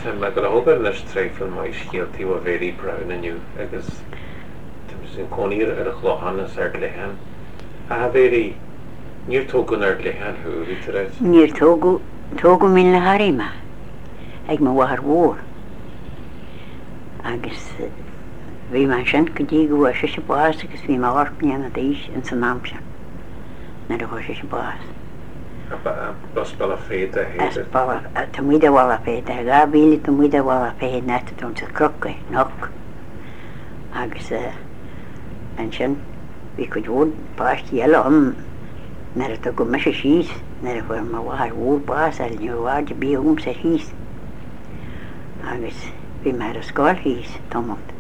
Tá me go hogan na stréifil mai scialtí a bhéí brain aniu agus sin coníir ar a chláhannas ar lehan. A bhéí níor tógan ar lehan thu ví. Níor tógu min le haríma ag má bhar mhór. Agus bhí mar sin go dtí go bhfuil se bás agus bhí má orpníanana éis in san náam sin na a bhfuil se bás. Bas ball féad a héidir. Tá muide bhil a féad a gá bhíli tá muide bhil a féad neta tún sa croca noch agus an sin bhí go bhór báistí eile nar a go me se síos nar a bhfuil má bhar mhór bás a níorháide bí sa híos agus bhí mar a scáil híos tomult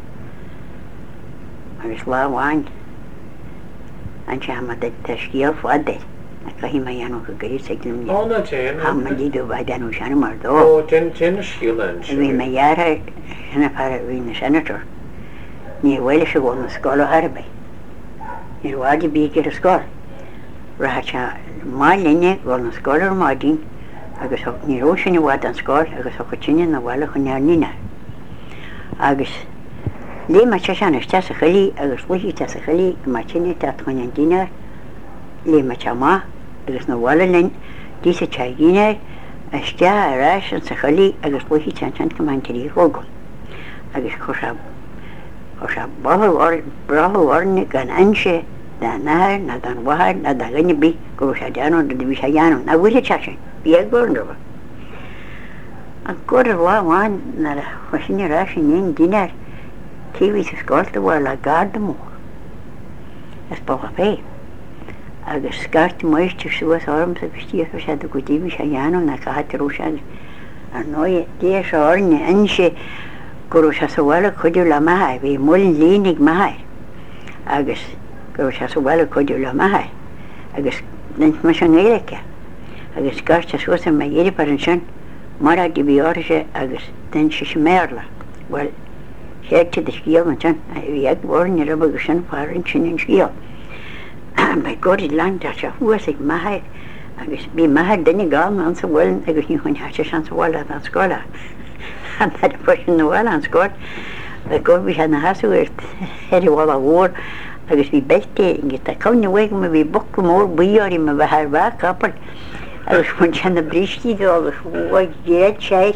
agus láháin an se ha de scíal fáide a hí mai anú go gurí seglim ní. Ó na téan. Ha ma díú bhaid anú seanna mar dó. Ó téan sciúlan. Bhí me dhearra hena para bhí na senator. Ní bhfuile se bhil na scáil Harbé. Ní bháide bí ar a scáil. Ratha se má linne bhil na scáil ar mádín agus ní ró sinna bhád an scáil agus go tíine na bhile chu near nína. Agus lé mar se seanna te a chalí agus luí te a chalí mar tíine te chuin an díine lé mar te má agus na bhile linn dí sa te gíine iste arás an sa chalí agus luí te an go man tirí hógol. Agus chu se brathhharne gan anse da náir na dan bhhair na da gine bí go se deanú de bhí se deanú na bhuiile te sin bí ag gúnrah. An go bháin na chusinine rá sin éon dineir tíhí sa scáilta bhil le garda mór. Is ba a fé. Agus scarti moistir suas orms agus tíofa se go dtíhí se deanú na caitarú se ar nó dé se orne anse gur se sa bhile chuidir le maithe, bhí mullin línig maithe agus gur se sa bhile chuidir le maithe agus nint me an éirice agus garte suasa me dhéidir par an sin mar a bhí áise agus den se méla bhil séte de scíal an sin a bhí ag bhórne ra agus sin far an sin an scíal. Bei gorí lang se fuas ag maithe agus bí maithe duine gáil an sa bhfuiln agus ní chuin heite an sa bhile an scóla. An fusin na bhile an scóil be go bhí na hasúirt heidir bháil a bhór agus bhí belte gus tá cáine bhaige me bhí bo go mór buíorí me bheit ar bha capal agus chun se na brístíí agus bhhaid géad sé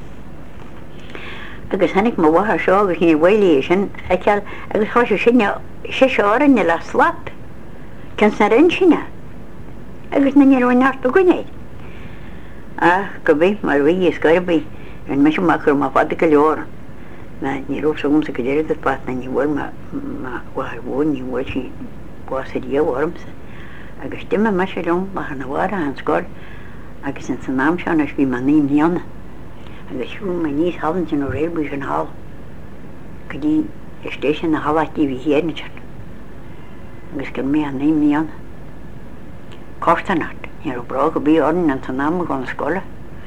agus hanig má bhthar seo agus ní bhhailí sin ceall agus thoise sinne sé seáranne le slap can sa rin sinne agus na níar bhainart do gainéid. Go bhí mar bhí is garbí an me má chur má fada go leor na ní ró sogum sa go déir a pat na ní bhfuil bhar bhór ní bhfuil si bá sa díomhharmsa agus duime me sé dom ba na bhhara an scóil agus in san náam seán as bhí man níom níanana agus siú me níos hallan sin ó réirbú an hall go dtí istéisi na hallatí bhí héirna sin agus gur mé an níom níanana Cortanart ní ó bra go bí ordan an san náam go an scóla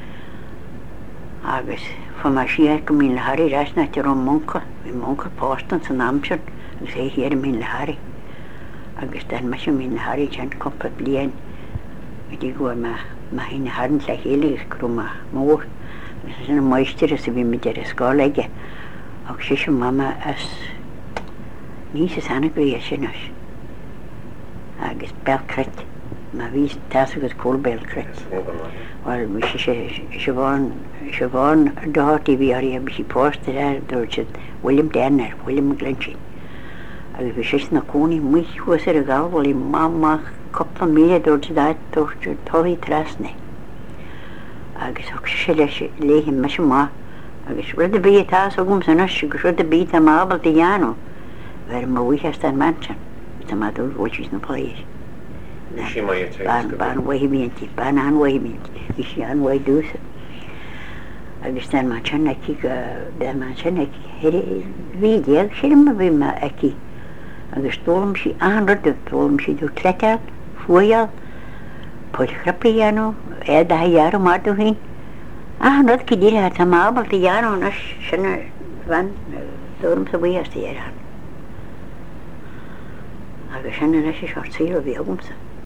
agus fa mar si go mín le harí reisna te rom munca bhí munca pástan san náam sin agus é héir mín le harí agus den me sin mín le harí sin compa blian go dtí go ma hína haran le chéile gus gro mór sin moistir a sa bhí me de a scáil aige agus si sin mama as níos is anna go é sinas agus belcret ma ví tas agus cóbelcret well mi se bháin dátí bhí arí a bhí póstar ar dúirt William Denner, William Glenching agus bhí sé na cónaí muos ar a gáhil í má coppla míle dúirt dáit dúirtir toí trasna agus sé léhí me sem má agus rud a bí tá agum san agus rud a bí a mábal de dheanú ver má bhuichas an mansin tá má dúr bhis na pláir. Ban wahimínti, ban an wahimínti, is sé an waid dúsa. Agus den man sin ekki hí déag sin a bhí me ekki agus tólam sí anrad tólam sí dú tletead, fuial, poil chrapianú, a dhearú marú hín. Anrad ki díle tá mábal tí dhearú nas sinna van tólam sa bhuias tí ar agus sinna nas sé sort sír a bhí agumsa.